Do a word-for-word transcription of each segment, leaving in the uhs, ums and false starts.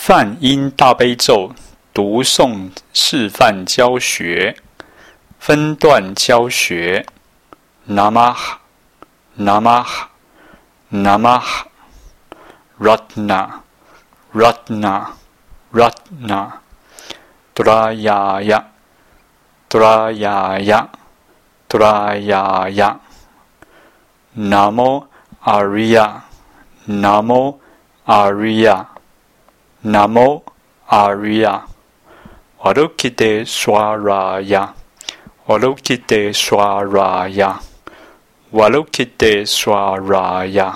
梵音大悲咒读诵示范教学，分段教学。Namaha Namaha Namaha Ratna Ratna Ratna Trayaya Trayaya Trayaya Namo Arya Namo Arya Namo Arya Alokite Swaraya Alokite Swaraya Alokite Swaraya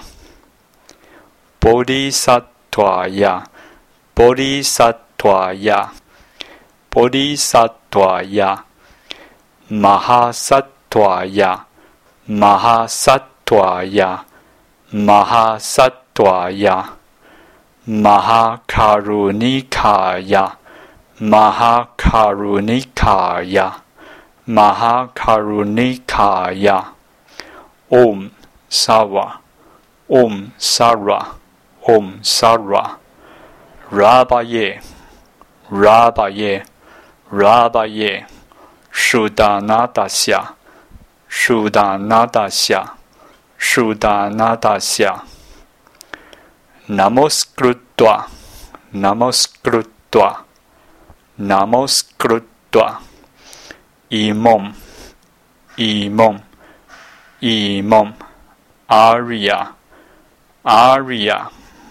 Bodhisattvaya Bodhisattvaya Bodhisattvaya Mahasattvaya Mahasattvaya Mahasattvaya Mahakarunikaya Mahakarunikaya Mahakarunikaya Om Sarva Om Sarva Om Sarva Rabaye Rabaye Rabaye Shuddhanadasya Shuddhanadasya Shuddhanadasya Namoskrutva Namoskrutva Namoskrutva Imam Imam Imam Arya Arya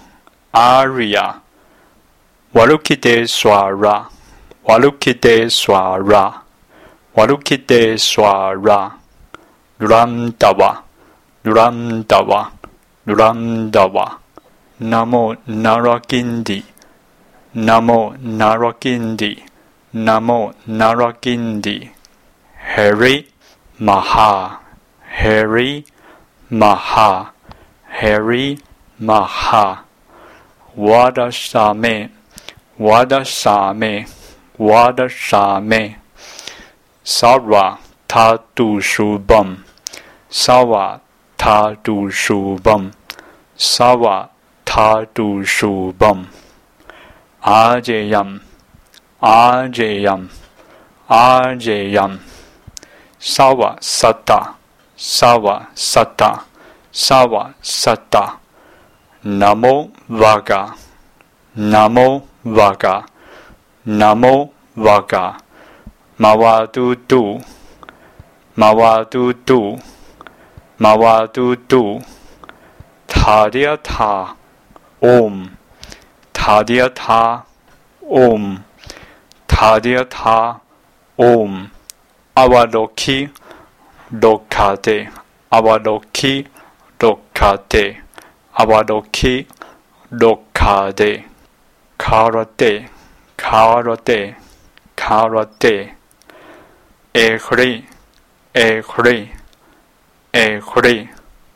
Arya Walukite Swara Walukite Swara Walukite Swara Ramdava Ramdava Ramdava Namo Narakindi Namo Narakindi Namo Narakindi Hari Maha Hari Maha Hari Maha Vadasame Vadasame Vadasame Sarva Tatu Shubham Sarva Tatu Shubham Sarva Tatu Shubham Ajayam Ajayam Ajayam Sarva Satta Sarva Satta Sarva Satta Namo Vaga Namo Vaga Namo Vaga Mawadudu Mawadudu Mawadudu Tadyatha Om Tadyatha Om Tadyatha Om Avaloki Lokate Avaloki Lokate Avaloki Lokate Karate Karate Karate Ehri Ehri Ehri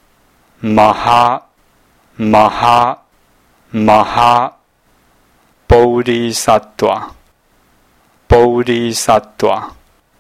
Maha Maha Maha Bodhisattva Bodhisattva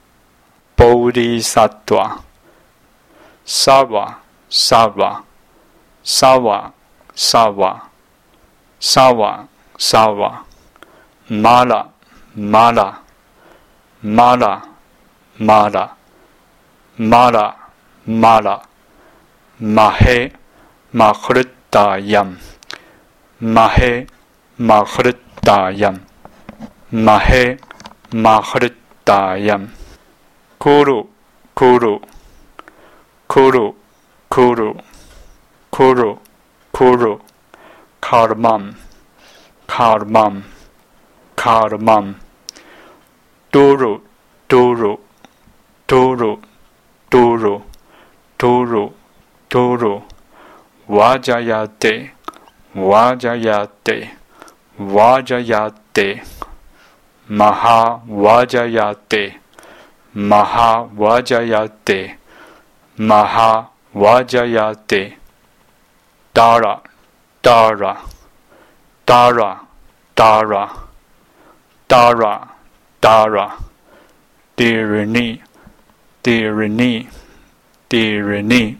Bodhisattva Sarva Sarva Sarva Sarva Sarva Sarva Mala Mala Mala Mala Mala Mala Mahe Mahritayam Mahe Mahritayam Mahe Mahritayam Kuru Kuru Kuru Kuru Kuru Kuru Karmam Karmam Karmam Duru Duru Duru Duru Duru Duru Vajayate Vajayate Vajayate Maha Vajayate Maha Vajayate Maha Vajayate Dara Dara Dara Dara Dara Dara Dirani Dirani Dirani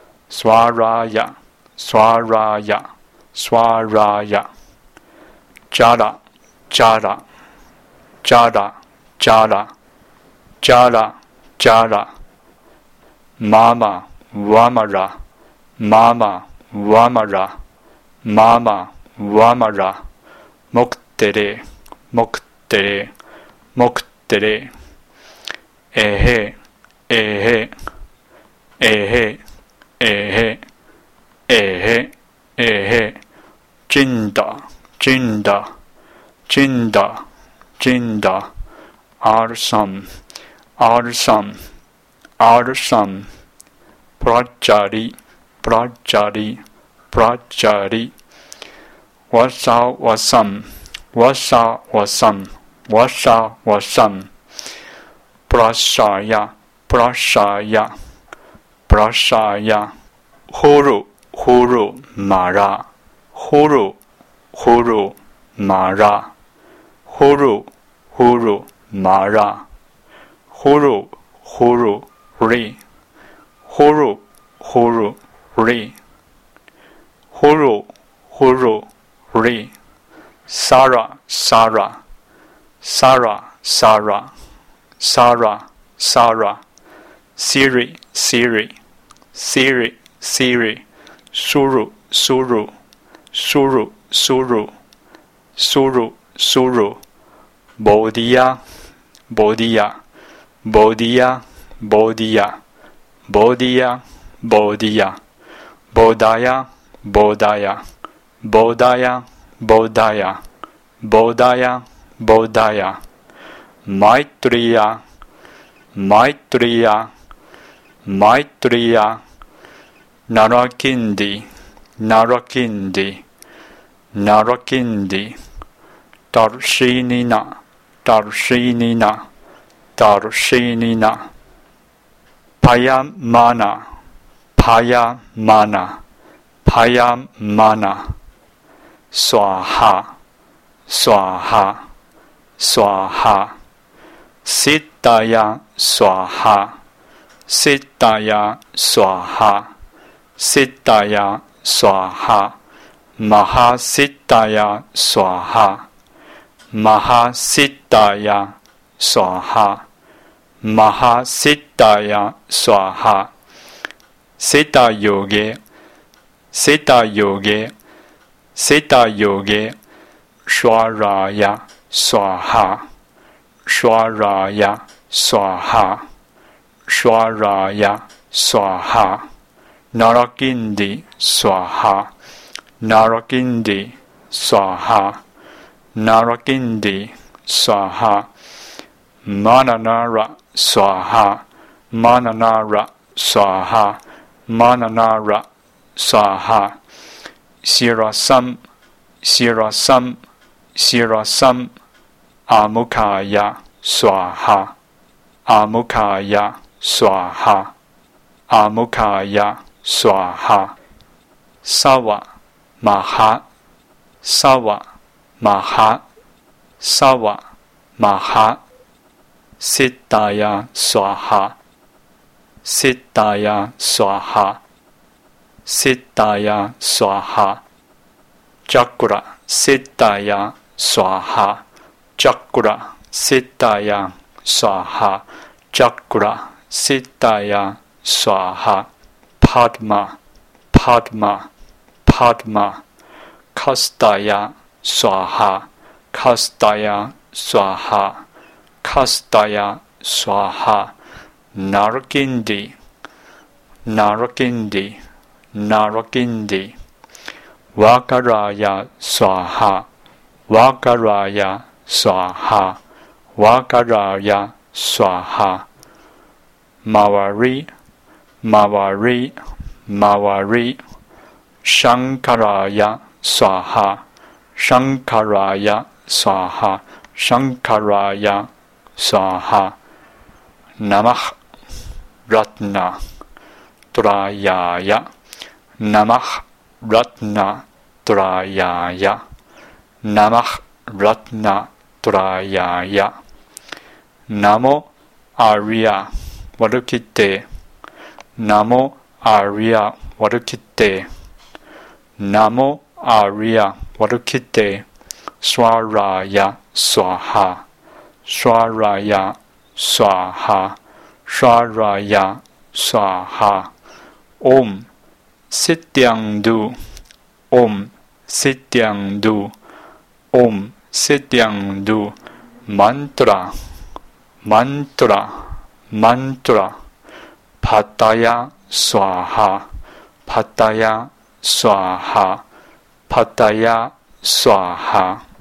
Swaraya Swaraya Swaraya Jara, Jara, Jara, Jara, Jara, Jara, Mama, Wamara, Mama, Wamara, Mama, Wamara, Moktere, Moktere, Moktere, Ehe, Ehe, Ehe, Ehe, Ehe, Ehe, Jinda, Jinda, Jinda, Jinda, Arsam, Arsam, Arsam, Prajari, Prajari, Prajari, Wasa, Wasam, Wasa, Wasam, Wasa, Wasam, Prashaya, Prashaya, Prashaya, Huru, Huru, Mara, Huru, Huru, Mara, Huru, Huru, Mara, Huru, Huru, Ri, Huru, Huru, Ri, Huru, Huru, Ri, Sara, Sara, Sara, Sara, Sara, Sara, Siri, Siri, Siri, Siri, Suru, Suru, Suru, Suru, Suru, Suru, Bodhiya, Bodhiya, Bodhiya, Bodhiya, Bodhiya, Bodhiya, Bodhaya, Bodhaya, Bodhaya, Bodhaya, Bodhaya, Bodhaya, Maitriya, Maitriya, Maitriya, Narakindi, Narakindi, Narakindi, Darshinina, Darshinina, Darshinina, Payamana, Payamana, Payamana, Swaha, Swaha, Swaha, Siddhaya, Swaha, Siddhaya, Swaha, Siddhaya, Swaha, Mahasiddhaya, Swaha, Mahasiddhaya, Swaha, Mahasiddhaya, Swaha, Siddha Yoge, Siddha Yoge, Siddha Yoge, Shwaraya, Swaha, Shwaraya, Swaha, Shwaraya, Swaha, Narakindi, Swaha, Narakindi, Swaha, Narakindi, Swaha, Mananara, Swaha, Mananara, Swaha, Mananara, Swaha, Sirasam, Sirasam, Sirasam, Amukaya, Swaha, Amukaya, Swaha, Amukaya, Swaha, Sawa, Maha, Sawa, Maha, Sawa, Maha, Siddhaya, Swaha, Siddhaya, Swaha, Siddhaya, Swaha, Chakra, Siddhaya, Swaha, Chakra, Siddhaya, Swaha, Chakra, Siddhaya, Swaha, Padma, Padma, Padma, Kastaya, Swaha, Kastaya, Swaha, Kastaya, Swaha, Narakindi, Narakindi, Narakindi, Vakaraya, Swaha, Vakaraya, Swaha, Vakaraya, Swaha, Mavari, Mavari, Mavari, Shankaraya, Swaha, Shankaraya, Swaha, Shankaraya, Swaha, Namah Ratna Trayaya, Namah Ratna Trayaya, Namah Ratna Trayaya, Namo Arya Varukite, Namo Arya Varukite, Namo Arya Varukite, Swaraya Swaha Swaraya Swaha Swaraya Swaha Om Sityangdu Om Sityangdu Om Sityangdu Mantra Mantra Mantra Pataya Swaha Pataya Swaha Pataya Swaha